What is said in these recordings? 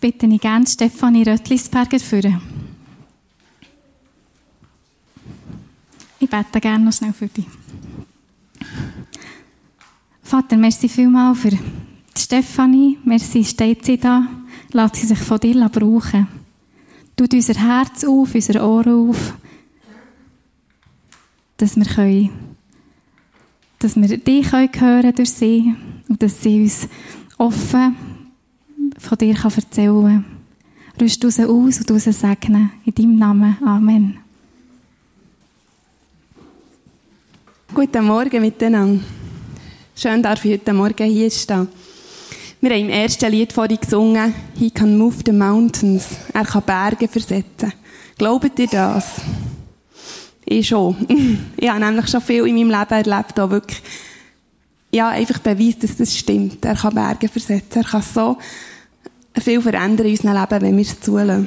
bitte ich gerne Stefanie Röttlisberger führen. Ich bete gerne noch schnell für dich. Vater, merci vielmals für die Stefanie. Merci, steht sie da. Lässt sie sich von dir brauchen. Tut unser Herz auf, unser Ohr auf, dass wir dich hören durch sie und dass sie uns offen von dir erzählen kann. Rüst raus aus und raus segnen. In deinem Namen. Amen. Guten Morgen miteinander. Schön, dass ich heute Morgen hier stehen. Wir haben im ersten Lied vorhin gesungen, «He can move the mountains». Er kann Berge versetzen. Glaubt ihr das? Ich schon. Ich habe nämlich schon viel in meinem Leben erlebt, auch wirklich, einfach beweist, dass das stimmt. Er kann Berge versetzen. Er kann so viel verändern in unserem Leben, wenn wir es zulassen.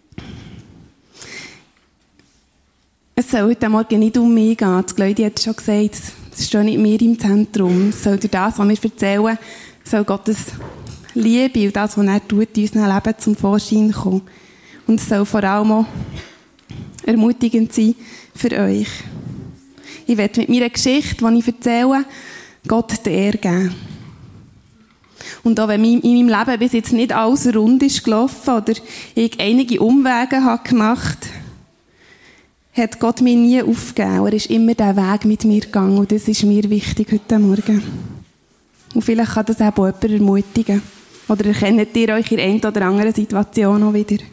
Es soll heute Morgen nicht um mich gehen. Das Claudia hat schon gesagt, es steht nicht mehr im Zentrum. Es soll durch das, was wir erzählen, soll Gottes Liebe und das, was er tut, in unserem Leben zum Vorschein kommen. Und es soll vor allem auch ermutigend sein für euch. Ich werde mit meiner Geschichte, die ich erzähle, Gott die Ehre geben. Und auch wenn in meinem Leben bis jetzt nicht alles rund ist gelaufen oder ich einige Umwege habe gemacht, hat Gott mich nie aufgegeben. Er ist immer diesen Weg mit mir gegangen. Und das ist mir wichtig heute Morgen. Und vielleicht kann das auch jemand ermutigen. Oder erkennt ihr euch in einer oder anderen Situation auch wieder.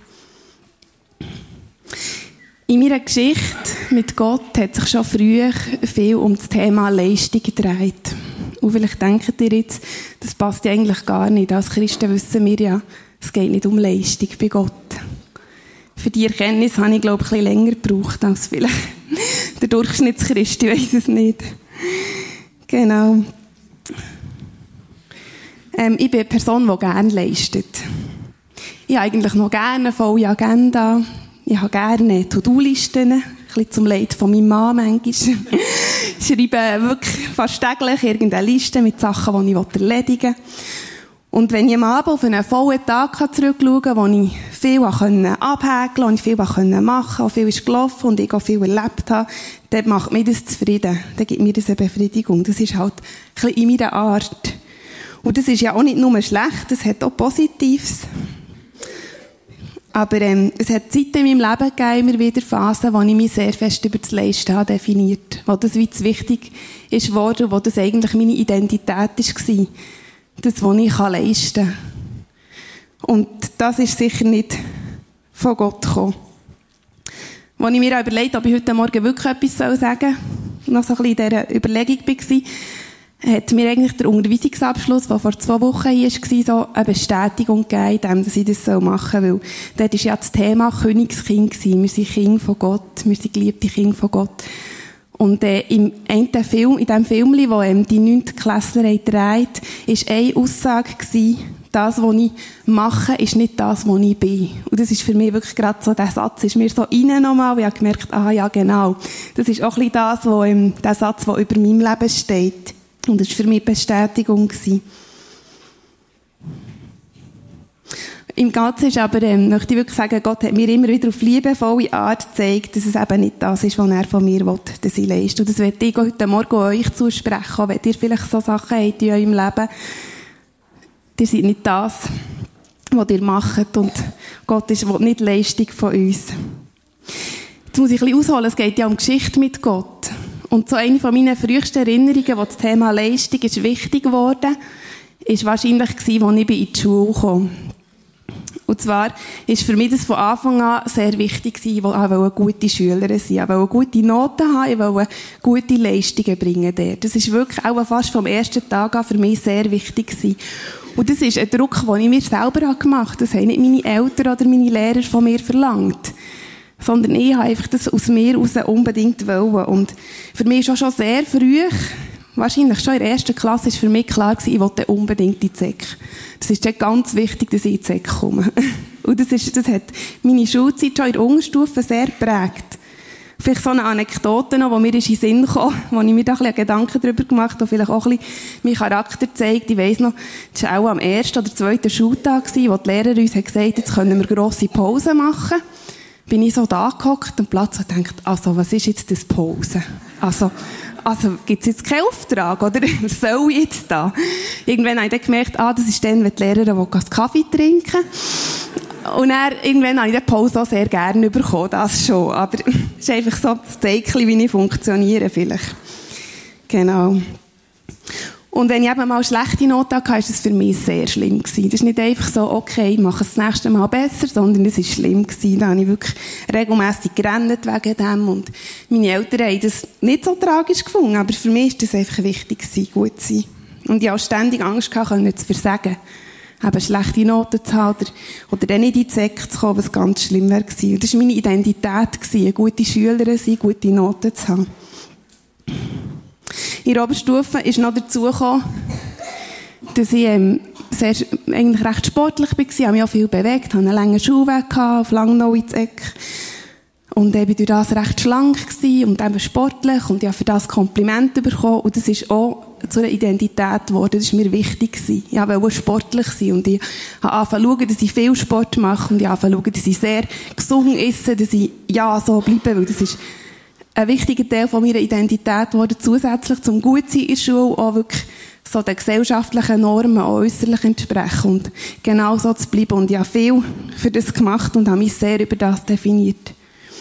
In meiner Geschichte mit Gott hat sich schon früh viel um das Thema Leistung gedreht. Und vielleicht denkt ihr jetzt, das passt ja eigentlich gar nicht. Als Christen wissen wir ja, es geht nicht um Leistung bei Gott. Für die Erkenntnis habe ich, glaube ich, ein bisschen länger gebraucht als vielleicht der Durchschnittschrist. Ich weiss es nicht. Genau. Ich bin eine Person, die gerne leistet. Ich habe eigentlich noch gerne eine volle Agenda. Ich habe gerne To-Do-Listen. Ein bisschen zum Leid von meinem Mann manchmal. Ich schreibe wirklich fast täglich irgendeine Liste mit Sachen, die ich erledigen will. Und wenn ich am Abend auf einen vollen Tag zurückschauen kann, wo ich viel abhäkeln konnte, wo ich viel machen konnte, wo viel ist gelaufen und ich auch viel erlebt habe, dann macht mich das zufrieden. Dann gibt mir das eine Befriedigung. Das ist halt ein bisschen in meiner Art. Und das ist ja auch nicht nur schlecht, es hat auch Positives. Aber es hat Zeiten in meinem Leben gegeben, immer wieder Phasen, wo ich mich sehr fest über das Leisten habe definiert. Wo das wie zu wichtig ist geworden, wo das eigentlich meine Identität war. Das, was ich leisten kann. Und das ist sicher nicht von Gott gekommen. Als ich mir auch überlegt habe, ob ich heute Morgen wirklich etwas sagen soll, noch so ein bisschen in dieser Überlegung war, hat mir eigentlich der Unterweisungsabschluss, der vor 2 Wochen hier war, so eine Bestätigung gegeben, dass ich das machen soll. Weil dort war ja das Thema Königskind. Wir sind Kinder von Gott. Wir sind geliebte Kinder von Gott. Und in diesem Film, wo die 9. Klässler drehen, war eine Aussage gewesen, das, was ich mache, ist nicht das, was ich bin. Und das ist für mich wirklich gerade so, der Satz ist mir so rein nochmal, und ich habe gemerkt, ja genau. Das ist auch ein bisschen das, der Satz, der über meinem Leben steht. Und das war für mich Bestätigung gewesen. Im Ganzen ist aber, möchte ich wirklich sagen, Gott hat mir immer wieder auf liebevolle Art gezeigt, dass es eben nicht das ist, was er von mir will, dass ich leiste. Und das werde ich heute Morgen euch zusprechen, auch wenn ihr vielleicht so Sachen habt in eurem Leben. Ihr seid nicht das, was ihr macht, und Gott will nicht Leistung von uns. Jetzt muss ich ein bisschen ausholen, es geht ja um Geschichte mit Gott. Und so eine von meinen frühesten Erinnerungen, wo das Thema Leistung ist wichtig geworden, ist wahrscheinlich gewesen, als ich in die Schule kam. Und zwar ist für mich das von Anfang an sehr wichtig gewesen, ich wollte eine gute Schülerin sein, ich wollte gute Noten haben, ich wollte gute Leistungen bringen dort. Das ist wirklich auch fast vom ersten Tag an für mich sehr wichtig gewesen. Und das ist ein Druck, den ich mir selber gemacht habe. Das haben nicht meine Eltern oder meine Lehrer von mir verlangt. Sondern ich habe einfach das aus mir heraus unbedingt wollen. Und für mich ist auch schon sehr früh, wahrscheinlich schon in der 1. Klasse, ist für mich klar gewesen, ich wollte unbedingt in die Sek. Das ist dann ganz wichtig, dass ich in die Sek komme. Und das hat meine Schulzeit schon in der Unterstufe sehr geprägt. Vielleicht so eine Anekdote noch, die mir in den Sinn kam, wo ich mir da ein bisschen Gedanken darüber gemacht habe, vielleicht auch ein bisschen meinen Charakter zeigt. Ich weiss noch, das war auch am 1. oder 2. Schultag, wo die Lehrerin uns gesagt hat, jetzt können wir grosse Pause machen. Bin ich so da gehockt und plötzlich gedacht, also, was ist jetzt das Pause? Also, gibt's jetzt keinen Auftrag, oder? Was soll ich jetzt da? Irgendwann habe ich dann gemerkt, das ist dann, wenn die Lehrerin Kaffee trinken. Und dann, irgendwann habe ich die Pause auch sehr gerne bekommen, das schon. Aber es ist einfach so das Zeichen, wie ich funktioniere, vielleicht. Genau. Und wenn ich eben mal schlechte Noten hatte, war das für mich sehr schlimm gewesen. Das ist nicht einfach so, okay, ich mache es das nächste Mal besser, sondern es war schlimm gewesen. Da habe ich wirklich regelmässig gerannt wegen dem. Und meine Eltern haben das nicht so tragisch gefunden, aber für mich war das einfach wichtig gewesen, gut zu sein. Und ich hatte ständig Angst, zu versagen. Eben schlechte Noten zu haben oder dann nicht in die Sek zu kommen, was ganz schlimm wäre gewesen. Und das war meine Identität gewesen, eine gute Schülerin sein, gute Noten zu haben. In der Oberstufe ist noch dazu gekommen, dass ich eigentlich recht sportlich war. Ich habe mich auch viel bewegt, hatte einen langen Schuhweg auf Langnau ins Eck. Und ich war durch das recht schlank und eben sportlich und ich habe für das Kompliment bekommen. Und das ist auch zu einer Identität geworden. Das war mir wichtig gewesen. Ich wollte sportlich sein und ich habe angefangen zu schauen, dass ich viel Sport mache und ich habe angefangen zu schauen, dass ich sehr gesund esse, dass ich so bleibe, weil das ist ein wichtiger Teil von meiner Identität geworden, zusätzlich zum Gutsein in der Schule auch wirklich so den gesellschaftlichen Normen auch äusserlich entsprechen und genau so zu bleiben. Und ich habe viel für das gemacht und habe mich sehr über das definiert.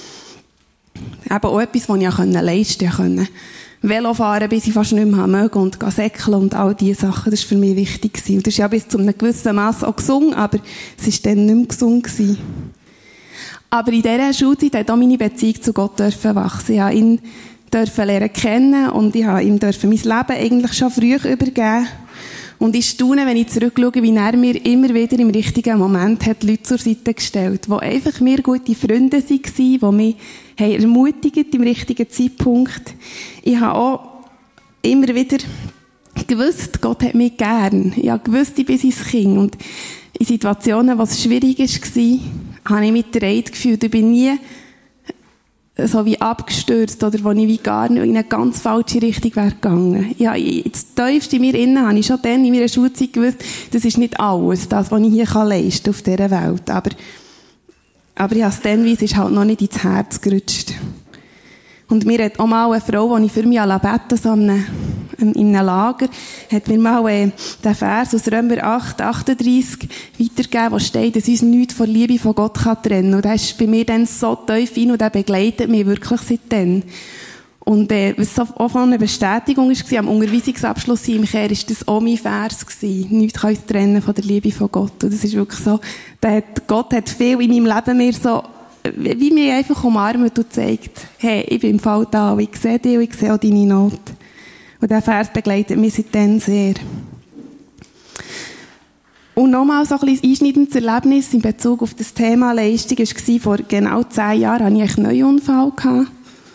Eben auch etwas, was ich leisten konnte. Velo fahren, bis ich fast nicht mehr mögen und säckeln und all diese Sachen, das war für mich wichtig gewesen. Und das ist ja bis zu einem gewissen Mass auch gesund, aber es war dann nicht mehr gesund gewesen. Aber in dieser Schulzeit hat auch meine Beziehung zu Gott wachsen. Ich durfte ihn lernen kennen und ich durfte ihm mein Leben eigentlich schon früh übergeben. Und ich staune, wenn ich zurückschaue, wie er mir immer wieder im richtigen Moment hat Leute zur Seite gestellt, die einfach mir gute Freunde waren, die mich ermutigt im richtigen Zeitpunkt. Ich habe auch immer wieder gewusst, Gott hat mich gern. Ich habe gewusst, ich bin sein Kind. Und in Situationen, wo es schwierig war, habe ich mich getragen gefühlt. Ich bin nie so wie abgestürzt oder wo ich wie gar nicht in eine ganz falsche Richtung wäre gegangen. Ja, das Tiefste in mir innen habe ich schon dann in meiner Schulzeit gewusst, das ist nicht alles, das, was ich hier leisten kann auf dieser Welt. Aber ich habe es dann, es ist halt noch nicht ins Herz gerutscht. Und mir hat auch mal eine Frau, die ich für mich beten so in einem Lager, hat mir mal den Vers aus Römer 8, 38 weitergegeben, wo steht, dass uns nichts von Liebe von Gott trennen kann. Und das ist bei mir dann so tief hin und der begleitet mich wirklich seitdem. Und was so auch von einer Bestätigung war, am Unterweisungsabschluss im Kehr, ist das auch mein Vers gewesen. Nichts kann uns trennen von der Liebe von Gott. Und das ist wirklich so, Gott hat viel in meinem Leben mir so wie mich einfach umarmt und zeigt, hey, ich bin im Fall da, und ich sehe dich und ich sehe auch deine Not. Und dieser Vers begleitet mich seitdem sehr. Und nochmal so ein bisschen einschneidendes Erlebnis in Bezug auf das Thema Leistung war, vor genau 10 Jahren hatte ich einen Neuunfall gehabt.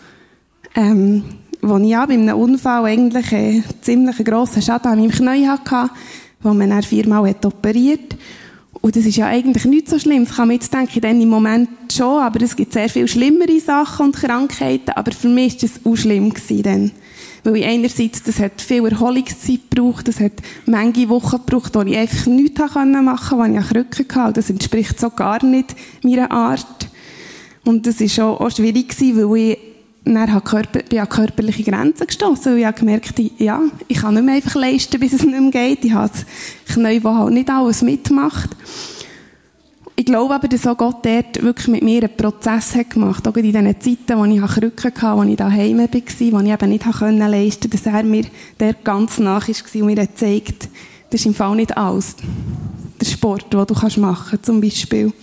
Wo ich bei einem Unfall eigentlich einen ziemlich grossen Schaden an meinem Knie hatte, wo man dann 4-mal operiert. Und das ist ja eigentlich nicht so schlimm. Das kann man jetzt denken, dann im Moment schon, aber es gibt sehr viel schlimmere Sachen und Krankheiten. Aber für mich war das auch schlimm gewesen. Weil ich einerseits, das hat viel Erholungszeit gebraucht, das hat manche Wochen gebraucht, wo ich einfach nichts machen konnte, wo ich Krücken hatte. Das entspricht so gar nicht meiner Art. Und das war auch schwierig gewesen, weil ich dann bin an körperliche Grenzen gestossen, weil ich habe gemerkt, ja, ich kann nicht mehr einfach leisten, bis es nicht mehr geht. Ich habe das Knie, das halt nicht alles mitmacht. Ich glaube aber, dass auch Gott dort wirklich mit mir einen Prozess hat gemacht. Auch in diesen Zeiten, wo ich Krücken hatte, wo ich daheim war, wo ich eben nicht leisten konnte, dass er mir dort ganz nach war und mir hat gezeigt, das ist im Fall nicht alles. Der Sport, den du machen kannst, zum Beispiel.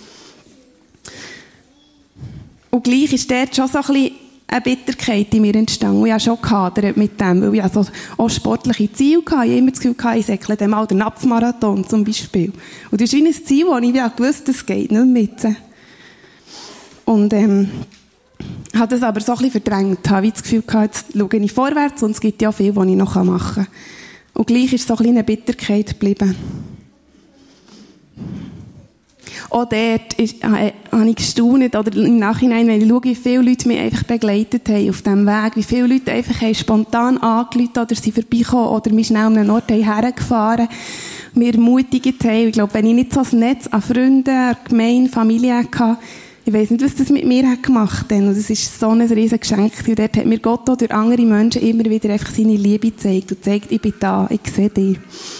Und gleich ist dort schon so ein bisschen eine Bitterkeit in mir entstanden. Und ich habe schon gehadert mit dem, weil ich also auch sportliche Ziele hatte. Ich habe immer das Gefühl gehabt, ich säckle dann mal den Napfmarathon zum Beispiel. Und das ist wie ein Ziel, wo ich gewusst, das geht nicht mit. Und habe das aber so ein bisschen verdrängt. Ich habe das Gefühl gehabt, jetzt schaue ich vorwärts und es gibt ja viel, was ich noch machen kann. Und gleich ist so ein bisschen eine Bitterkeit geblieben. auch dort habe ich gestaunt, oder im Nachhinein, wenn ich schaue, wie viele Leute mich einfach begleitet haben auf diesem Weg, wie viele Leute einfach haben spontan angerufen oder sind vorbeigekommen oder mich schnell an einen Ort hergefahren, mir ermutigt haben. Ich glaube, wenn ich nicht so ein Netz an Freunden, an Gemeinde, Familie hatte, ich weiss nicht, was das mit mir hat gemacht hat. Und es ist so ein riesiges Geschenk. Und dort hat mir Gott auch durch andere Menschen immer wieder einfach seine Liebe gezeigt und zeigt, ich bin da, ich sehe dich.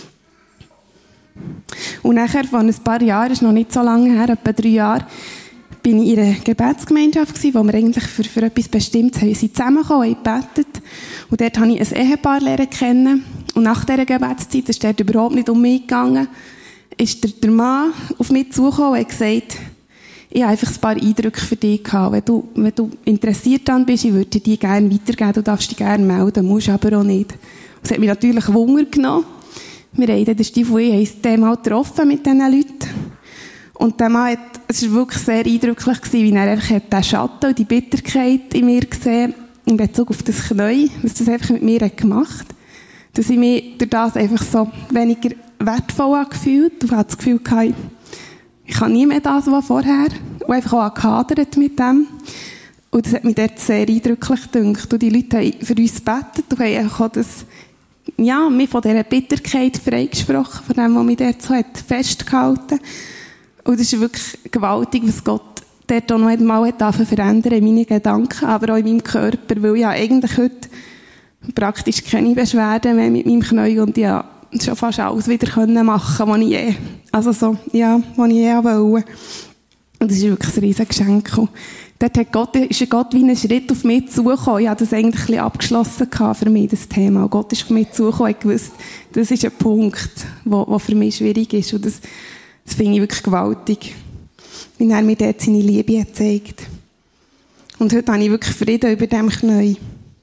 Und nachher, vor ein paar Jahren, ist noch nicht so lange her, etwa 3 Jahre, bin ich in einer Gebetsgemeinschaft gewesen, wo wir eigentlich für etwas Bestimmtes haben. Sie zusammengekommen, haben gebetet. Und dort habe ich ein Ehepaar lernen kennen. Und nach dieser Gebetszeit, das ist dort überhaupt nicht um mich gegangen, ist der Mann auf mich zugekommen und hat gesagt, ich habe einfach ein paar Eindrücke für dich gehabt. Wenn du interessiert daran bist, ich würde dir die gerne weitergeben, du darfst dich gerne melden, musst aber auch nicht. Das hat mich natürlich Wunder genommen. Wir haben dann, der Stiefel und ich, haben uns dann mal getroffen mit diesen Leuten. Und der Mann es war wirklich sehr eindrücklich gewesen, wie er einfach den Schatten und die Bitterkeit in mir gesehen in Bezug auf das Knie, was das einfach mit mir hat gemacht. Dass ich mich durch das einfach so weniger wertvoll habe gefühlt und habe das Gefühl gehabt, ich kann nie mehr das, was vorher, und einfach auch gehadert mit dem. Und das hat mich dort sehr eindrücklich gedacht. Und die Leute haben für uns gebetet und haben auch das, ja, mich von dieser Bitterkeit freigesprochen, von dem, was mich dort so hat festgehalten. Und es ist wirklich gewaltig, was Gott dort auch noch einmal verändern in meinen Gedanken, aber auch in meinem Körper, weil ich eigentlich heute praktisch keine Beschwerden mehr mit meinem Knie und ja, schon fast alles wieder machen, was ich je, was ich je wollte. Und das ist wirklich ein riesiges Geschenk. Dort ist Gott wie ein Schritt auf mich zugekommen. Ich hatte das eigentlich ein bisschen abgeschlossen für mich, das Thema. Und Gott ist auf mich zugekommen und gewusst, das ist ein Punkt, der für mich schwierig ist. Und das finde ich wirklich gewaltig. Wie er mir dort seine Liebe zeigt. Und heute habe ich wirklich Frieden über dem Knie.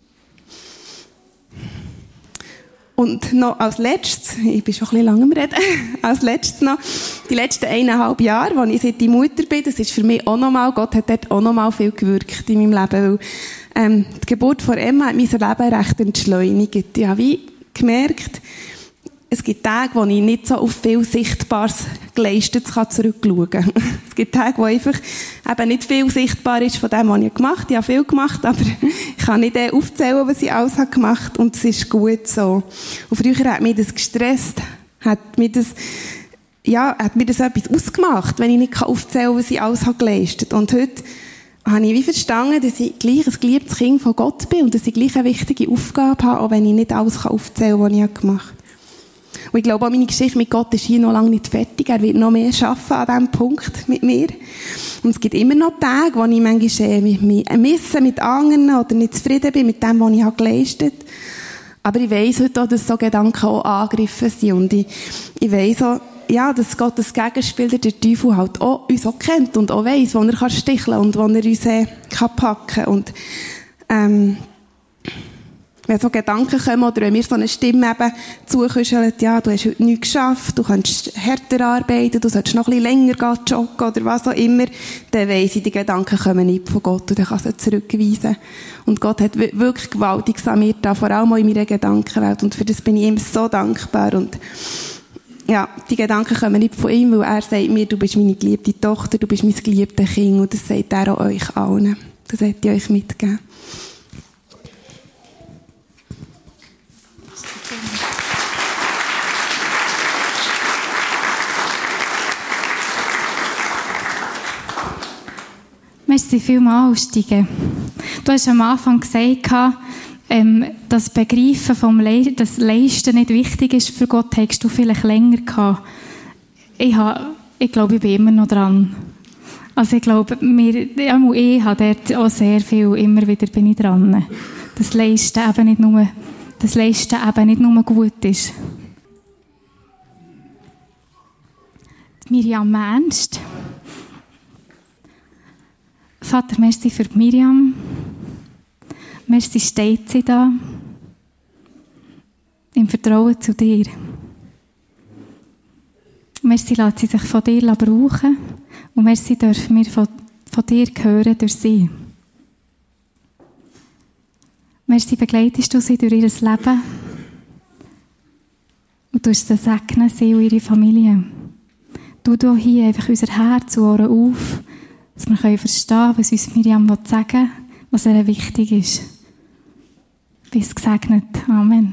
Und noch als letztes, ich bin schon ein bisschen lang am Reden, als letztes noch, die letzten 1,5 Jahre, als ich seit die Mutter bin, das ist für mich auch nochmal, Gott hat dort auch nochmal viel gewirkt in meinem Leben, weil die Geburt von Emma hat mein Leben recht entschleunigt. Ich habe wie gemerkt, es gibt Tage, wo ich nicht so auf viel Sichtbares Geleistetes zurückschauen kann. Es gibt Tage, wo einfach eben nicht viel sichtbar ist von dem, was ich gemacht habe. Ich habe viel gemacht, aber ich kann nicht aufzählen, was ich alles gemacht habe. Und es ist gut so. Und früher hat mich das gestresst, hat mir das etwas ausgemacht, wenn ich nicht aufzählen kann, was ich alles geleistet habe. Und heute habe ich wie verstanden, dass ich gleich ein geliebtes Kind von Gott bin und dass ich gleich eine wichtige Aufgabe habe, auch wenn ich nicht alles aufzählen kann, was ich gemacht habe. Und ich glaube, auch meine Geschichte mit Gott ist hier noch lange nicht fertig. Er wird noch mehr arbeiten an diesem Punkt mit mir. Und es gibt immer noch Tage, wo ich manchmal mich misse mit anderen oder nicht zufrieden bin mit dem, was ich geleistet habe. Aber ich weiss heute auch, dass so Gedanken auch angegriffen sind. Und ich weiss auch, ja, dass Gott das Gegenspiel, der Teufel halt auch uns auch kennt und auch weiss, wo er sticheln kann und wo er uns packen kann. Und wenn so Gedanken kommen oder wenn mir so eine Stimme eben zukuschelt, ja, du hast heute nichts geschafft, du kannst härter arbeiten, du solltest noch ein bisschen länger joggen oder was auch immer, dann weiss ich, die Gedanken kommen nicht von Gott und dann kann sie zurückweisen. Und Gott hat wirklich gewaltig an mir da, vor allem auch in meiner Gedankenwelt und für das bin ich ihm so dankbar und ja, die Gedanken kommen nicht von ihm, weil er sagt mir, du bist meine geliebte Tochter, du bist mein geliebtes Kind und das sagt er auch euch allen. Das hätte ich euch mitgeben. Merci vielmals, Stiege. Du hast am Anfang gesagt, das Begreifen das Leisten nicht wichtig ist für Gott, hättest du vielleicht länger gehabt. Ich glaube, ich bin immer noch dran. Also ich glaube, ich habe dort auch sehr viel, immer wieder bin ich dran. Das Leisten eben nicht nur gut ist. Miriam Ernst. Vater, merci für Miriam. Merci steht sie da. Im Vertrauen zu dir. Merci lässt sie sich von dir brauchen. Und merci dürfen wir von dir hören durch sie. Merci begleitest du sie durch ihr Leben. Und du sie segnen, sie und ihre Familie. du hier einfach unser Herz und Ohren auf, dass wir verstehen können, was uns Miriam sagen will, was ihr wichtig ist. Bis gesegnet. Amen.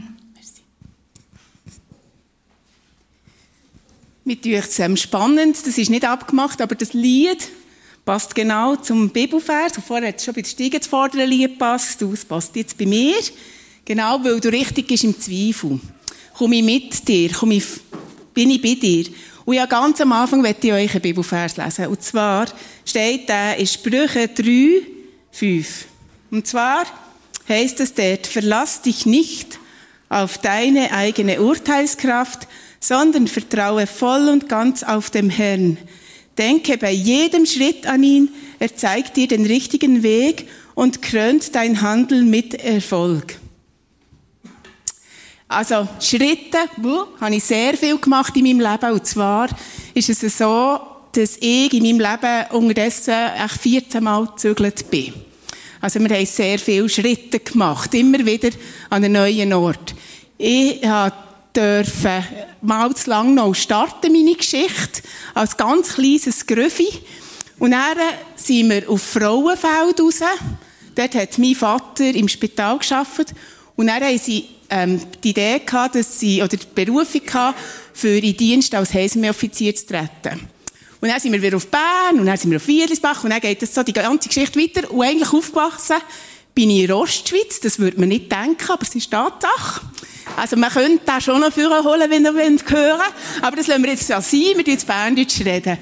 Mir dünkt es spannend, das ist nicht abgemacht, aber das Lied passt genau zum Bibelvers. Und vorher hat es schon bei der Stiege das vordere Lied gepasst, das passt jetzt bei mir. Genau, weil du richtig bist im Zweifel. Komme ich mit dir, bin ich bei dir. Und ja, ganz am Anfang möchte ich euch einen Bibelvers lesen. Und zwar steht der in Sprüche 3, 5. Und zwar heisst es dort, verlass dich nicht auf deine eigene Urteilskraft, sondern vertraue voll und ganz auf den Herrn. Denke bei jedem Schritt an ihn, er zeigt dir den richtigen Weg und krönt dein Handeln mit Erfolg. Also Schritte, habe ich sehr viel gemacht in meinem Leben. Und zwar ist es so, dass ich in meinem Leben unterdessen 14 Mal gezügelt bin. Also wir haben sehr viele Schritte gemacht, immer wieder an einem neuen Ort. Ich durfte mal zu lang noch starten, meine Geschichte, als ganz kleines Grüffi. Und dann sind wir auf Frauenfeld raus. Dort hat mein Vater im Spital gearbeitet. Und dann haben sie die Idee gehabt, dass sie, oder die Berufung gehabt, für den Dienst als Heilsarmee-Offizier zu treten. Und dann sind wir wieder auf Bern, und dann sind wir auf Wiedlisbach, und dann geht das so die ganze Geschichte weiter. Und eigentlich aufgewachsen bin ich in Ostschweiz, das würde man nicht denken, aber es ist Tatsache. Also man könnte da schon noch Führer holen, wenn ihr hören wollt. Aber das lassen wir jetzt so sein, wir reden jetzt Berndeutsch reden.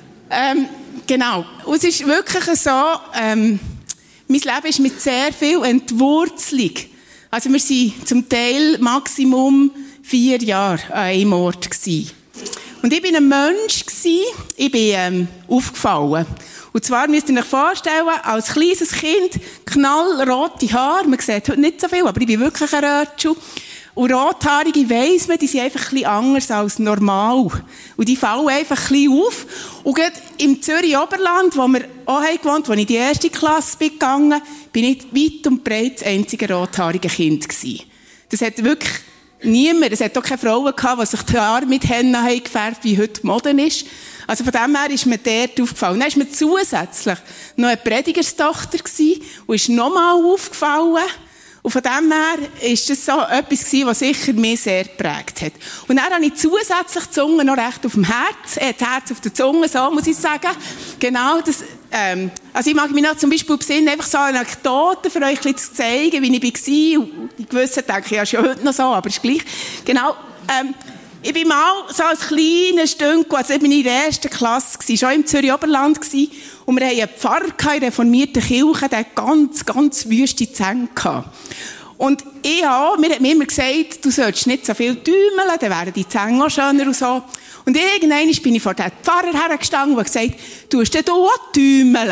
Genau. Und es ist wirklich so, mein Leben ist mit sehr viel Entwurzelung. Also wir waren zum Teil Maximum 4 Jahre an einem Ort gewesen. Und ich bin ein Mensch gewesen, ich bin aufgefallen. Und zwar müsst ihr euch vorstellen, als kleines Kind, knallrote Haare, man sieht heute nicht so viel, aber ich bin wirklich ein Rötschel. Und Rothaarige weiss man, die sind einfach ein bisschen anders als normal. Und die fallen einfach ein bisschen auf. Und gerade im Zürich-Oberland, wo wir auch gewohnt haben, wo ich in die 1. Klasse bin gegangen, bin ich weit und breit das einzige rothaarige Kind gewesen. Das hat wirklich niemand, es hat auch keine Frauen gehabt, die sich die Haare mit Henna haben gefärbt, wie heute die Mode ist. Also von dem her ist mir dort aufgefallen. Dann war mir zusätzlich noch eine Predigerstochter gewesen und ist nochmal aufgefallen. Und von dem her ist das so etwas gewesen, was sicher mich sehr geprägt hat. Und dann habe ich zusätzlich die Zunge noch recht auf dem Herz, das Herz auf der Zunge, so muss ich sagen. Genau, das, also ich mag mich noch zum Beispiel besinnen, einfach so Anekdoten für euch ein bisschen zu zeigen, wie ich war. Und die Gewissen denke ich, ja, ist ja heute noch so, aber ist gleich. Genau, ich bin mal so als kleines Stündchen, also ich bin in der 1. Klasse gewesen, schon im Zürich-Oberland gewesen, und wir hatten einen Pfarrer in der reformierten Kirche, der hat ganz wüste Zähne gehabt. Und ich auch, mir hat mir immer gesagt, du sollst nicht so viel tümeln, dann wären die Zähne auch schöner und so. Und irgendwann bin ich vor den Pfarrer hergestanden und gesagt, du hast denn auch tümeln?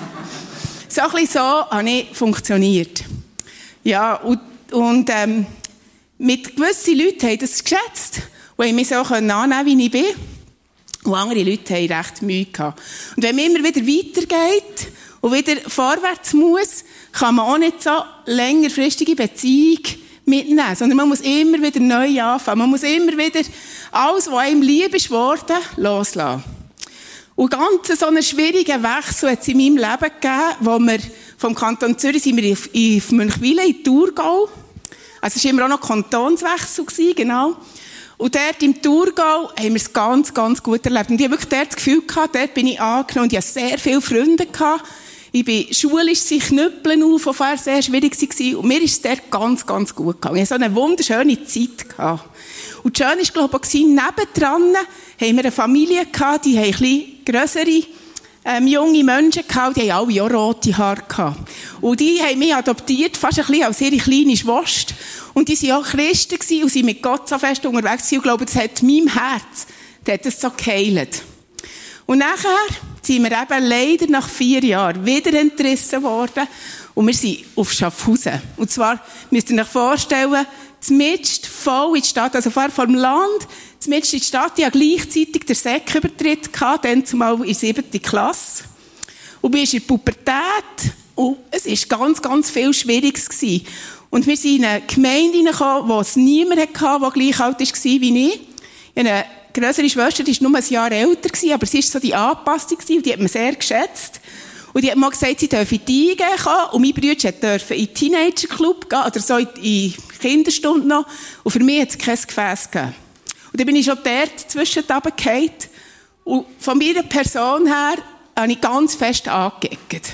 So ein bisschen so habe ich funktioniert. Ja, und mit gewissen Leuten haben das geschätzt. Und ich mich so annehmen, wie ich bin. Und andere Leute haben recht Mühe gehabt. Und wenn man immer wieder weitergeht und wieder vorwärts muss, kann man auch nicht so längerfristige Beziehung mitnehmen, sondern man muss immer wieder neu anfangen. Man muss immer wieder alles, was einem lieb ist worden, loslassen. Und ganz so einen schwierigen Wechsel hat es in meinem Leben gegeben, wo wir vom Kanton Zürich sind wir auf Münchwilen in Thurgau. Also es war immer auch noch Kantonswechsel gewesen, genau. Und dort im Thurgau haben wir es ganz gut erlebt. Und ich habe wirklich dort das Gefühl gehabt, dort bin ich angenommen und ich hatte sehr viele Freunde gehabt. Ich bin schulisch, sich Knüppeln auf, die vorher sehr schwierig war. Und mir ist es dort ganz gut gegangen. Ich hatte so eine wunderschöne Zeit gehabt. Und das Schöne war, glaube ich, nebendran haben wir eine Familie gehabt, die haben ein bisschen grössere, junge Menschen gehabt, die haben alle auch rote Haare gehabt. Und die haben mich adoptiert, fast ein bisschen als ihre kleine Schwester. Und die waren auch Christen gewesen und sind mit Gott so fest unterwegs gewesen. Und ich glaube, das hat meinem Herz, das hat das so geheilt. Und nachher sind wir eben leider nach 4 Jahren wieder entrissen worden. Und wir sind auf Schaffhausen. Und zwar, müsst ihr euch vorstellen, zumindest voll in die Stadt, also vorher vom Land, zumindest in die Stadt, ich hatte gleichzeitig den Sekübertritt gehabt, dann zumal in der 7. Klasse. Und wir sind in der Pubertät. Und es war ganz viel Schwieriges gewesen. Und wir sind in eine Gemeinde hineingekommen, wo es niemand hatte, der gleich alt war wie ich. In eine grössere Schwester, die war nur ein Jahr älter, aber sie war so die Angepasste und die hat mir sehr geschätzt. Und die hat mal gesagt, sie dürfen in die Eingehen kommen und mein Bruder durfte in den Teenager-Club gehen oder so in Kinderstunde noch. Und für mich hat es kein Gefäß gegeben. Und dann bin ich schon dort zwischen runtergefallen. Und von meiner Person her habe ich ganz fest angeeckt.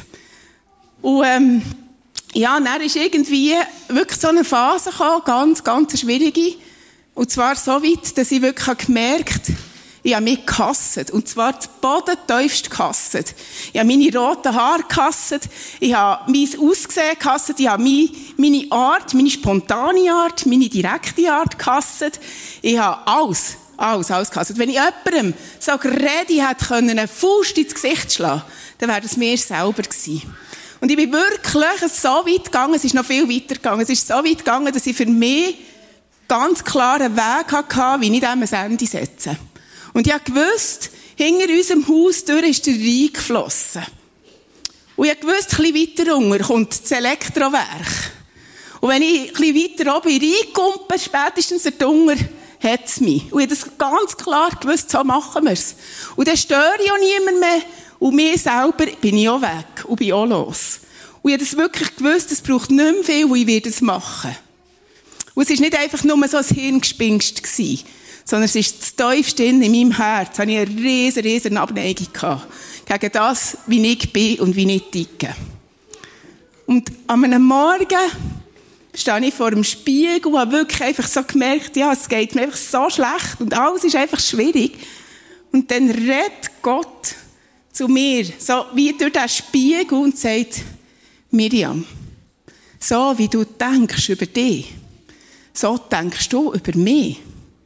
Und ja, dann ist irgendwie wirklich so eine Phase gekommen, ganz, ganz schwierige. Und zwar so weit, dass ich wirklich gemerkt habe, ich habe mich gehasst. Und zwar das bodentiefst gehasst. Ich habe meine roten Haare gehasst. Ich habe mein Aussehen gehasst. Ich habe meine Art, meine spontane Art, meine direkte Art gehasst. Ich habe alles gehasst. Wenn ich jemandem so gerade hätte können, eine Faust ins Gesicht schlagen, dann wäre das mir selber gewesen. Und ich bin wirklich so weit gegangen, es ist noch viel weiter gegangen, es ist so weit gegangen, dass ich für mich ganz klar einen Weg hatte, wie ich dem ein Ende setze. Und ich wusste, hinter unserem Haus durch ist der Rhein geflossen. Und ich wusste, ein bisschen weiter unten kommt das Elektrowerk. Und wenn ich ein bisschen weiter oben reinkumpe, spätestens da unten, hat es mich. Und ich habe das ganz klar gewusst, so machen wir es. Und dann störe ich auch niemand mehr. Und mir selber bin ich auch weg und bin auch los. Und ich habe das wirklich gewusst, es braucht nicht mehr viel, und ich werde es machen. Und es war nicht einfach nur so ein Hirngespinst gewesen, sondern es ist das tiefste in meinem Herz. Da hatte ich eine riesen Abneigung gegen das, wie ich bin und wie ich ticke. Und an einem Morgen stehe ich vor dem Spiegel und habe wirklich einfach so gemerkt, ja, es geht mir einfach so schlecht und alles ist einfach schwierig. Und dann redet Gott zu mir, so wie durch den Spiegel und sagt, Miriam, so wie du denkst über dich, so denkst du über mich.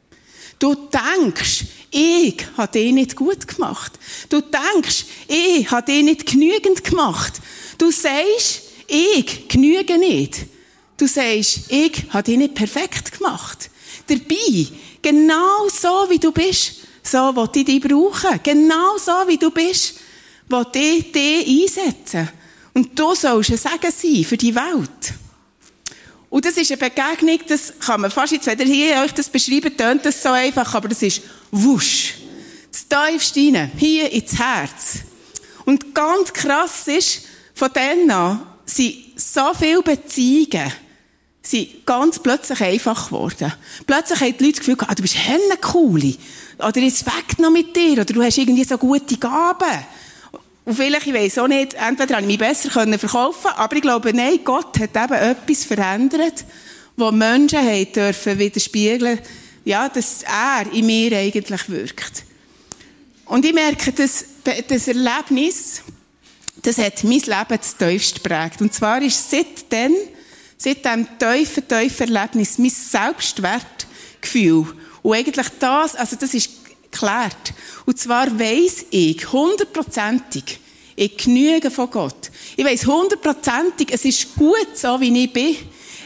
Du denkst, ich habe dich nicht gut gemacht. Du denkst, ich habe dich nicht genügend gemacht. Du sagst, ich genüge nicht. Du sagst, ich habe dich nicht perfekt gemacht. Dabei, genau so wie du bist, so will ich dich brauchen. Genau so wie du bist, will ich dich einsetzen. Und du sollst ein Segen sein für die Welt. Und das ist eine Begegnung, das kann man fast jetzt, wenn ihr hier euch das beschreibt, tönt das so einfach, aber das ist wusch. Das tiefste rein, hier ins Herz. Und ganz krass ist, von dann an sind so viele Beziehungen sind ganz plötzlich einfach geworden. Plötzlich haben die Leute das Gefühl, du bist cool. Oder jetzt weg noch mit dir. Oder du hast irgendwie so gute Gaben. Und vielleicht, ich weiss auch nicht, entweder habe ich mich besser verkaufen können, aber ich glaube, nein, Gott hat eben etwas verändert, wo Menschen haben dürfen widerspiegeln, ja, dass er in mir eigentlich wirkt. Und ich merke, dass das Erlebnis, das hat mein Leben das tiefste geprägt. Und zwar ist seit diesem tiefen Erlebnis mein Selbstwertgefühl. Und eigentlich das ist geklärt. Und zwar weiss ich 100%, ich genüge von Gott. Ich weiss 100%, es ist gut so, wie ich bin.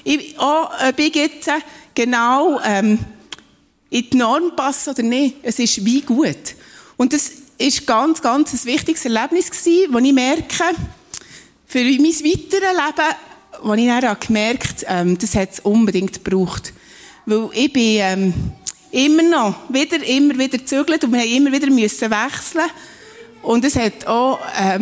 Ob ich jetzt genau in die Norm passe oder nicht, es ist wie gut. Und das ist ganz ein wichtiges Erlebnis gewesen, wo ich merke, für mein weiteres Leben, wo ich dann gemerkt habe, das hat es unbedingt gebraucht. Weil ich bin immer wieder gezügelt und wir haben immer wieder müssen wechseln. Und es hat auch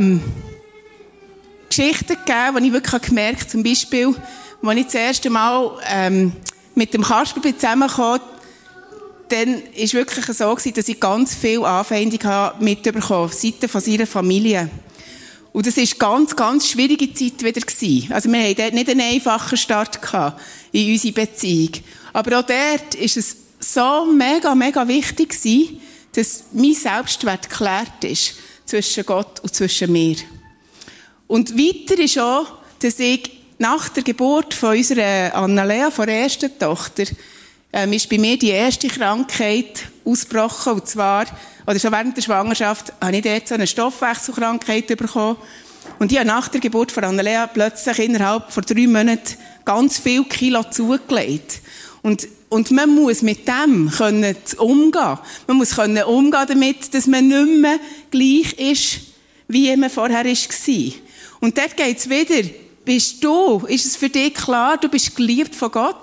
Geschichten gegeben, wo ich wirklich gemerkt habe, zum Beispiel, als ich das erste Mal mit dem Kasper zusammengekommen bin, dann war es wirklich so, dass ich ganz viel Anfeindung mitbekommen habe, Seiten von seiner Familie. Und das war eine ganz schwierige Zeit wieder gewesen. Also wir hatten dort nicht einen einfachen Start gehabt in unserer Beziehung. Aber auch dort ist es so mega wichtig gewesen, dass mein Selbstwert geklärt ist zwischen Gott und zwischen mir. Und weiter ist auch, dass ich nach der Geburt von unserer Annalea, von der ersten Tochter, ist bei mir die erste Krankheit ausgebrochen. Und zwar, oder schon während der Schwangerschaft, habe ich dort so eine Stoffwechselkrankheit bekommen. Und ich habe nach der Geburt von Annalea plötzlich innerhalb von 3 Monaten ganz viel Kilo zugelegt. Und man muss mit dem umgehen. Man muss umgehen damit, dass man nicht mehr gleich ist, wie man vorher war. Und dort geht es wieder. Ist es für dich klar, du bist geliebt von Gott?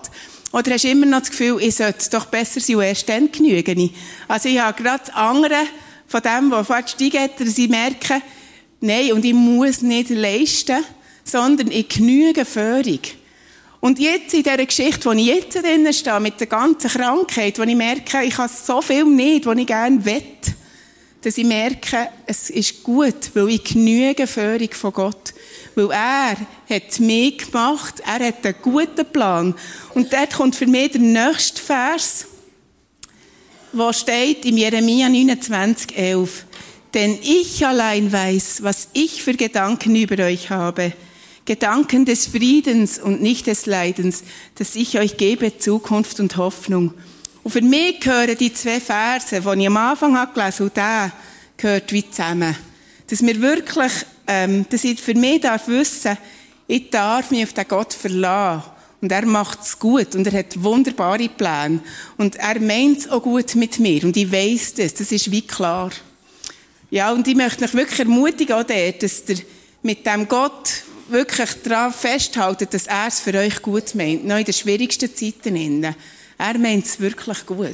Oder hast du immer noch das Gefühl, ich sollte doch besser sein und erst dann genügen? Also ich habe gerade das andere von dem, was vorhin gestiegen hat, dass ich merke, nein, und ich muss nicht leisten, sondern ich genüge völlig. Und jetzt in dieser Geschichte, wo ich jetzt drin stehe, mit der ganzen Krankheit, wo ich merke, ich habe so viel nicht, was ich gerne will, dass ich merke, es ist gut, weil ich genüge völlig von Gott. Weil er hat mich gemacht, er hat einen guten Plan. Und dort kommt für mich der nächste Vers, wo steht in Jeremia 29,11. Denn ich allein weiß, was ich für Gedanken über euch habe. Gedanken des Friedens und nicht des Leidens, dass ich euch gebe Zukunft und Hoffnung. Und für mich gehören die zwei Verse, die ich am Anfang habe gelesen, und der gehört wie zusammen. Dass wir wirklich, dass ich für mich darf wissen, ich darf mich auf den Gott verlassen. Und er macht es gut. Und er hat wunderbare Pläne. Und er meint es auch gut mit mir. Und ich weiss das. Das ist wie klar. Ja, und ich möchte euch wirklich ermutigen, auch dort, dass ihr mit dem Gott wirklich daran festhaltet, dass er es für euch gut meint. Noch in den schwierigsten Zeiten. Er meint es wirklich gut.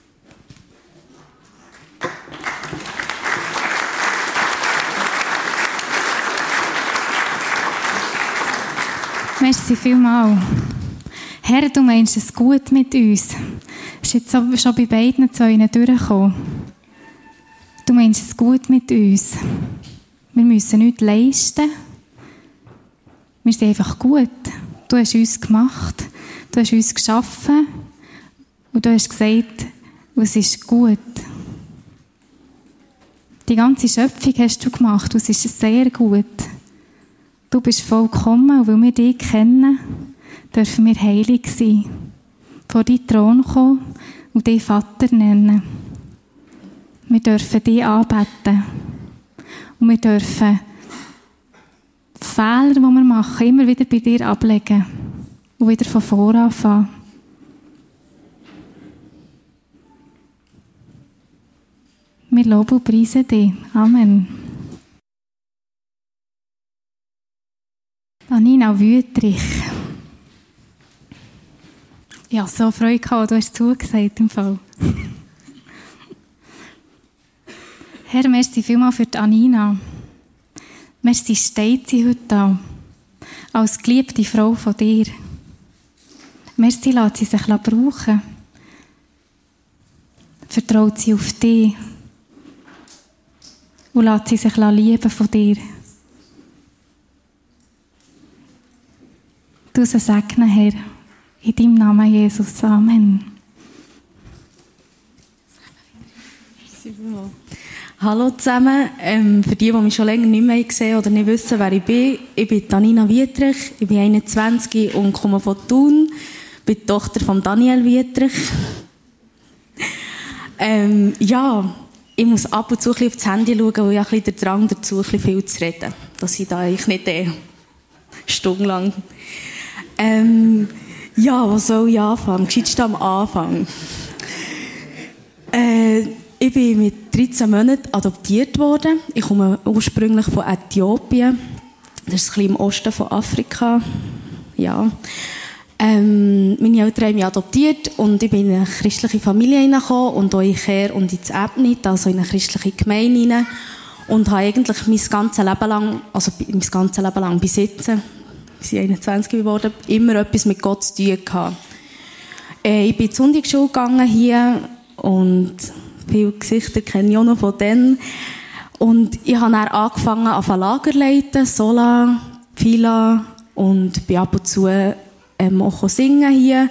Merci vielmals. Herr, du meinst es gut mit uns. Das ist jetzt schon bei beiden Zäunen durchgekommen. Du meinst es gut mit uns. Wir müssen nichts leisten. Wir sind einfach gut. Du hast uns gemacht. Du hast uns geschaffen. Und du hast gesagt, es ist gut. Die ganze Schöpfung hast du gemacht. Und es ist sehr gut. Du bist vollkommen. Und weil wir dich kennen, dürfen wir heilig sein. Vor deinen Thron kommen und dich Vater nennen. Wir dürfen dich anbeten. Und wir dürfen die Fehler, die wir machen, immer wieder bei dir ablegen. Und wieder von vorne anfangen. Wir loben und preisen dich. Amen. Anina Wüttrich. Ich hatte so Freude gehabt, du hast zugesagt im Fall. Herr, merci vielmals für die Anina. Merci, steht sie heute da. Als geliebte Frau von dir. Merci, lässt sie sich brauchen. Vertraut sie auf dich. Und lässt sie sich lieben von dir. Du sie segnen, Herr. In deinem Namen, Jesus. Amen. Hallo zusammen. Für die mich schon länger nicht mehr gesehen oder nicht wissen, wer ich bin Anina Wüttrich. Ich bin 21 und komme von Thun. Ich bin die Tochter von Daniel Wüttrich. Ja, ich muss ab und zu ein bisschen auf das Handy schauen, weil ich ein bisschen den Drang dazu, ein bisschen viel zu reden. Dass ich da eigentlich nicht stundenlang. Ja, wo soll ich anfangen? Gescheit am Anfang. Ich bin mit 13 Monaten adoptiert worden. Ich komme ursprünglich von Äthiopien. Das ist ein bisschen im Osten von Afrika. Ja. Meine Eltern haben mich adoptiert und ich bin in eine christliche Familie hineingekommen und auch in Kehr und ins Ebnit, also in eine christliche Gemeinde hinein. Und habe eigentlich mein ganzes Leben lang bis jetzt, bis ich 21 geworden bin, immer etwas mit Gott zu tun gehabt. Ich bin zur Sonntagsschule gegangen hier und viele Gesichter kenne ich auch noch von denen. Und ich habe dann angefangen, auf ein Lager zu leiten, Sola, Fila, und bin ab und zu auch singen hier.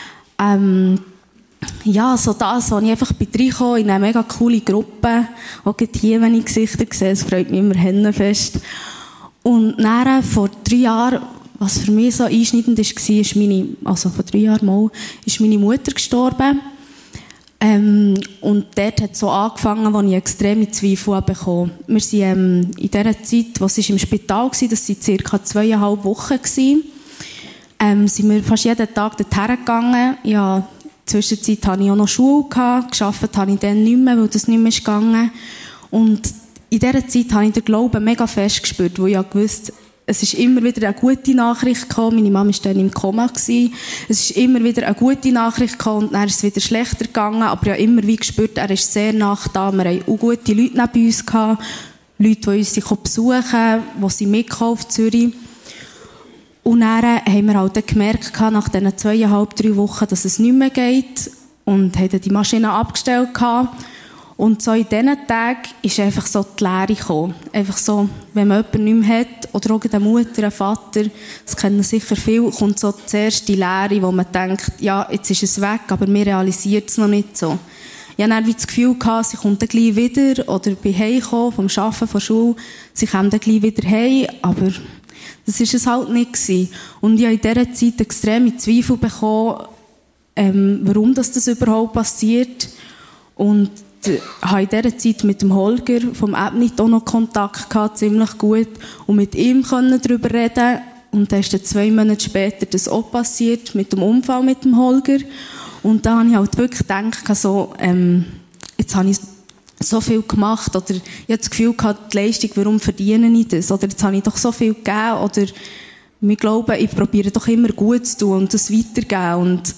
Ja, so das, wo ich einfach reinkomme, in eine mega coole Gruppe. Auch hier, wenn ich Gesichter sehe, es freut mich immer hennenfest. Und dann, vor 3 Jahren, was für mich so einschneidend war, vor 3 Jahren mal, ist meine Mutter gestorben. Und dort hat es so angefangen, als ich extreme Zweifel bekommen habe. Wir waren in dieser Zeit, wo sie im Spital war, das waren ca. 2,5 Wochen, sind wir fast jeden Tag dorthin gegangen. Ja, in der Zwischenzeit hatte ich auch noch Schule gehabt, gearbeitet habe ich dann nicht mehr, weil das nicht mehr gegangen. Und in dieser Zeit habe ich den Glauben mega fest gespürt, weil ich wusste, es ist immer wieder eine gute Nachricht gekommen. Meine Mama war dann im Koma gewesen. Es ist immer wieder eine gute Nachricht gekommen und dann ist es wieder schlechter gegangen. Aber ich habe immer wie gespürt, er ist sehr nah da. Wir hatten auch gute Leute neben uns gehabt. Leute, die uns besuchen, die sie mitkommen auf Zürich. Und dann haben wir halt gemerkt, nach diesen 2,5, 3 Wochen, dass es nicht mehr geht. Und haben die Maschine abgestellt gehabt. Und so in diesen Tagen ist einfach so die Leere gekommen. Einfach so, wenn man jemanden nicht mehr hat, oder auch eine Mutter, einen Vater, das kennen sicher viele, kommt so zuerst die Leere, wo man denkt, ja, jetzt ist es weg, aber mir realisiert es noch nicht so. Ich hatte dann wie das Gefühl, sie kommt dann gleich wieder, oder bin heimgekommen, vom Arbeiten, von der Schule, sie kommt dann gleich wieder heim, aber das war es halt nicht gewesen. Und ich habe in dieser Zeit extreme Zweifel bekommen, warum das überhaupt passiert. Und habe in dieser Zeit mit dem Holger vom Ebnit auch noch Kontakt gehabt, ziemlich gut, und mit ihm darüber reden. Und dann ist dann 2 Monate später das auch passiert, mit dem Unfall mit dem Holger. Und da habe ich halt wirklich gedacht, so, jetzt habe ich so viel gemacht, oder ich habe das Gefühl gehabt, die Leistung, warum verdiene ich das? Oder jetzt habe ich doch so viel gegeben, oder wir glauben, ich probiere doch immer gut zu tun und das weitergeben. Und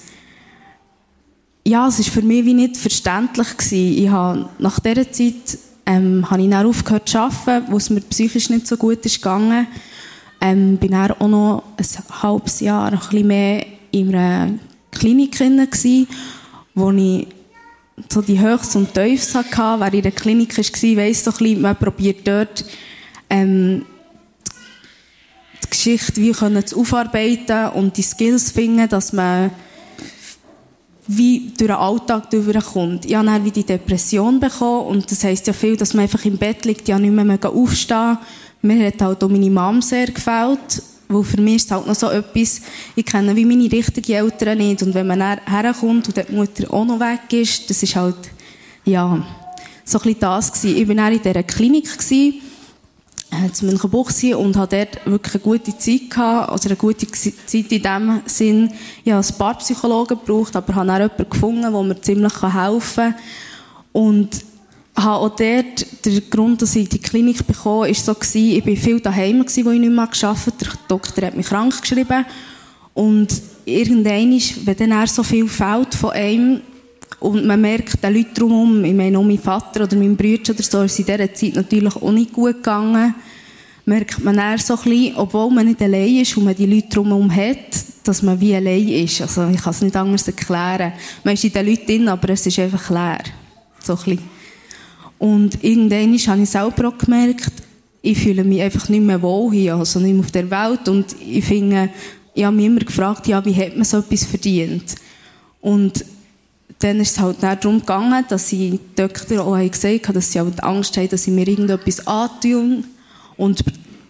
ja, es war für mich wie nicht verständlich gewesen. Ich habe nach dieser Zeit habe ich dann aufgehört zu arbeiten, wo es mir psychisch nicht so gut ist gegangen. Bin dann auch noch ein halbes Jahr, ein bisschen mehr in einer Klinik gewesen, wo ich so die Höchst und Tiefs hatte. Wer in der Klinik war, weiss so ein bisschen, man probiert dort die Geschichte wie zu aufarbeiten und die Skills finden, dass man wie durch den Alltag durchkommt. Ich habe dann wie die Depression bekommen und das heisst ja viel, dass man einfach im Bett liegt, ja nicht mehr aufstehen. Mir hat halt auch meine Mom sehr gefällt, weil für mich ist es halt noch so etwas, ich kenne wie meine richtigen Eltern nicht und wenn man dann herkommt und die Mutter auch noch weg ist, das ist halt, ja, so ein bisschen das gewesen. Ich war dann in dieser Klinik gewesen, zu Münchenbuchsee und hatte dort wirklich eine gute Zeit gehabt, also eine gute Zeit in dem Sinn. Ich habe ein paar Psychologen gebraucht, aber habe auch jemanden gefunden, der mir ziemlich helfen kann. Und habe auch dort, der Grund, dass ich in die Klinik bekam, war so gewesen, ich war viel daheim, wo ich nicht mehr gearbeitet habe. Der Doktor hat mich krank geschrieben. Und irgendwann, wenn dann so viel fehlt von einem, und man merkt den Leuten drumherum, ich meine auch mein Vater oder mein Bruder oder so, ist in dieser Zeit natürlich auch nicht gut gegangen, merkt man dann so ein bisschen, obwohl man nicht allein ist und man die Leute drumherum hat, dass man wie allein ist. Also ich kann es nicht anders erklären. Man ist in den Leuten drin, aber es ist einfach leer. So ein bisschen. Und irgendwann habe ich selber auch gemerkt, ich fühle mich einfach nicht mehr wohl hier, also nicht mehr auf der Welt. Und ich finde, ich habe mich immer gefragt, ja, wie hat man so etwas verdient? Und dann ist es halt darum gegangen, dass die Doktor auch gesagt haben, dass sie halt Angst haben, dass sie mir irgendetwas antun. Und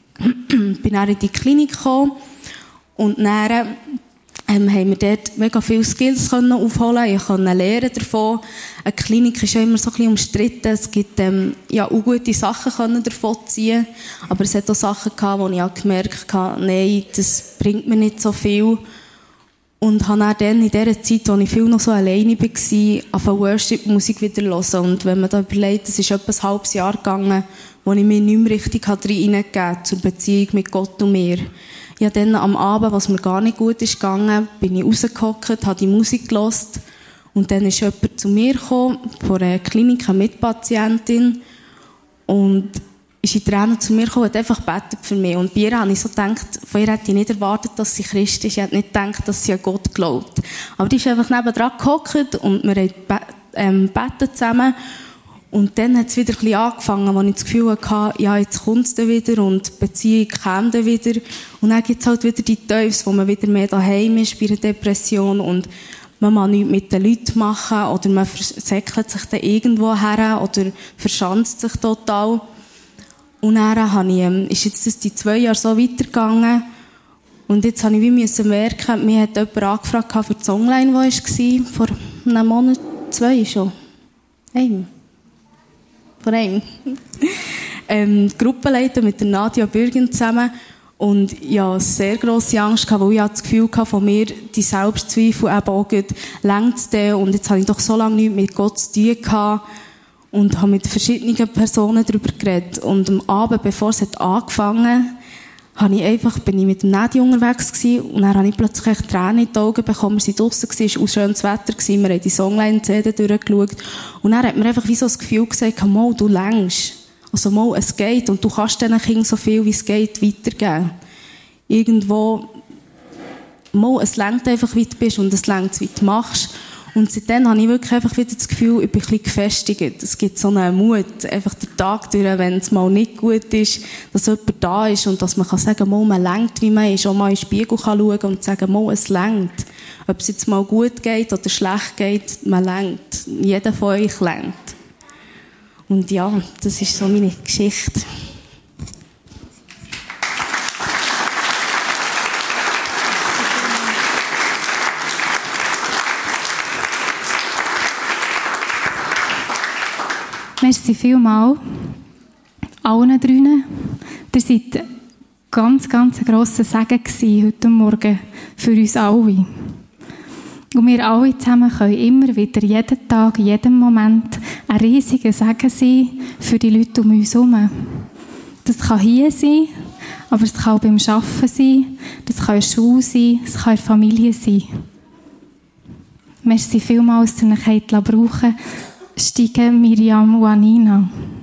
bin dann in die Klinik gekommen. Und dann haben wir dort mega viele Skills aufholen. Ich konnte lernen davon. Eine Klinik ist ja immer so ein bisschen umstritten. Es gibt ja auch gute Sachen davon ziehen. Aber es hat auch Sachen gehabt, wo ich auch gemerkt habe, nein, das bringt mir nicht so viel. Und habe dann in dieser Zeit, als ich viel noch so alleine war, angefangen Worship-Musik wieder zu hören. Und wenn man da überlegt, es ist etwa ein halbes Jahr gegangen, wo ich mich nicht mehr richtig reingegeben zur Beziehung mit Gott und mir. Ich habe dann am Abend, was mir gar nicht gut ist gegangen, bin ich rausgehockt, habe die Musik gehört. Und dann ist jemand zu mir gekommen, von einer Klinik, eine Mitpatientin. Und ist in Tränen zu mir gekommen und hat einfach gebetet für mich. Und bei ihr habe ich so gedacht, von ihr hätte ich nicht erwartet, dass sie Christ ist. Ich hätte nicht gedacht, dass sie an Gott glaubt. Aber die ist einfach nebendran gehockt und wir haben gebetet zusammen. Und dann hat es wieder ein bisschen angefangen, wo ich das Gefühl hatte, ja, jetzt kommt es dann wieder und die Beziehung kommt dann wieder. Und dann gibt es halt wieder die Tiefs, wo man wieder mehr daheim ist bei einer Depression und man kann nichts mit den Leuten machen oder man versäckelt sich dann irgendwo her oder verschanzt sich total. Und dann ist jetzt das die 2 Jahre so weitergegangen. Und jetzt habe ich wie merken, mir hat jemand angefragt für die Songline, die war, vor einem Monat, 2 schon. Vor einem. Die Gruppenleiter mit der Nadia Bürgen zusammen. Und ich hatte eine sehr grosse Angst, weil ich das Gefühl hatte, von mir, die Selbstzweifel eben auch längst. Und jetzt habe ich doch so lange nichts mit Gott zu tun gehabt. Und habe mit verschiedenen Personen darüber geredet. Und am Abend, bevor es angefangen bin ich mit dem Nadi unterwegs gewesen, und dann habe ich plötzlich echt Tränen in die Augen bekommen. Wir waren draussen, es war schönes Wetter, wir haben die Songline-CD durchgeschaut. Und dann hat mir einfach wie so das Gefühl gesagt, mal, du längst. Also mal, es geht, und du kannst diesen Kindern so viel, wie es geht, weitergeben. Irgendwo, mal, es reicht einfach, wie du bist, und es reicht, wie du machst. Und seitdem habe ich wirklich einfach wieder das Gefühl, ich bin ein bisschen gefestigt. Es gibt so einen Mut, einfach den Tag durch, wenn es mal nicht gut ist, dass jemand da ist und dass man kann sagen, mal, man lenkt, wie man ist, auch mal in den Spiegel kann schauen und sagen, mal, es lenkt. Ob es jetzt mal gut geht oder schlecht geht, man lenkt. Jeder von euch lenkt. Und ja, das ist so meine Geschichte. Merci vielmals allen drinnen. Ihr seid ganz ein grosser Segen gewesen heute Morgen für uns alle. Und wir alle zusammen können immer wieder, jeden Tag, jeden Moment ein riesiger Segen sein für die Leute um uns herum. Das kann hier sein, aber es kann auch beim Arbeiten sein, das kann in der Schule sein, es kann in der Familie sein. Merci vielmals, dass ihr euch brauchen könnt. Stiegen Miriam und Anina.